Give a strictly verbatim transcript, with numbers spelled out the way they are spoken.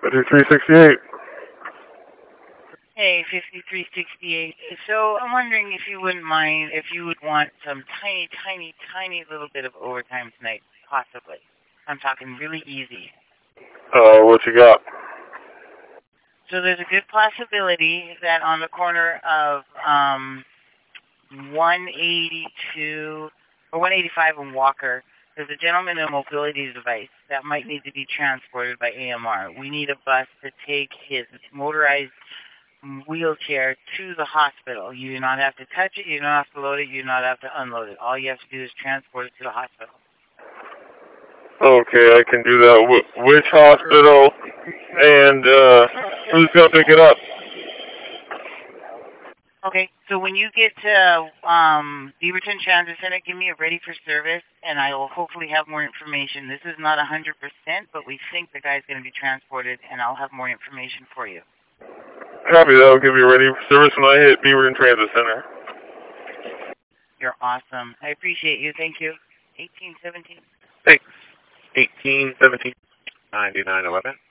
fifty-three sixty-eight. Hey, fifty-three sixty-eight. So I'm wondering if you wouldn't mind, if you would want some tiny, tiny, tiny little bit of overtime tonight, possibly. I'm talking really easy. Uh, what you got? So there's a good possibility that on the corner of um, one eighty-two or one eighty-five in Walker, there's a gentleman in a mobility device that might need to be transported by A M R. We need a bus to take his motorized wheelchair to the hospital. You do not have to touch it, you don't have to load it, you do not have to unload it. All you have to do is transport it to the hospital. Okay, I can do that. Wh- which hospital? And, uh, who's gonna pick it up? Okay, so when you get to um, Beaverton Transit Center, give me a ready for service, and I will hopefully have more information. This is not one hundred percent, but we think the guy's going to be transported, and I'll have more information for you. Copy that. I'll give you ready for service when I hit Beaverton Transit Center. You're awesome. I appreciate you. Thank you. eighteen seventeen. Thanks. eighteen seventeen ninety-nine eleven.